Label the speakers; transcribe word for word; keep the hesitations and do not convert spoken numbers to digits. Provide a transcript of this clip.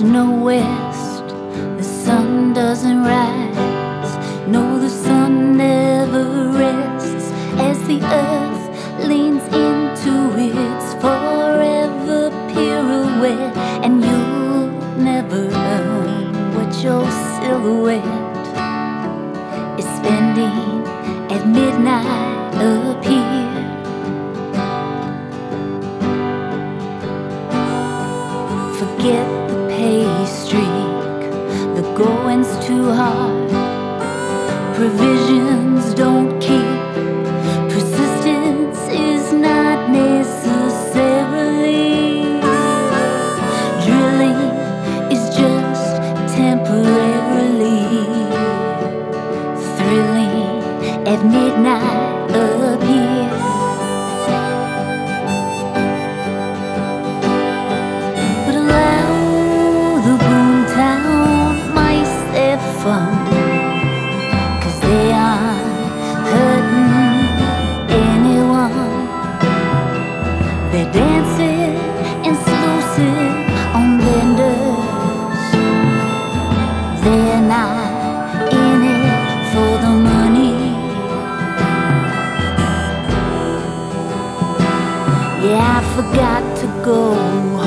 Speaker 1: no west, the sun doesn't rise. No, the sun never rests as the earth leans into its forever pirouette. And you'll never earn what your silhouette is spending at midnight up here. Forget the pay streak, the going's too hard. Provisions don't keep, persistence is not necessarily. Drilling is just temporarily thrilling at midnight up here. But allow the boomtown mice their fun, 'cause they aren't hurting anyone. They're dancing exclusive on vendors. They're not in it for the money. Yeah, I forgot to go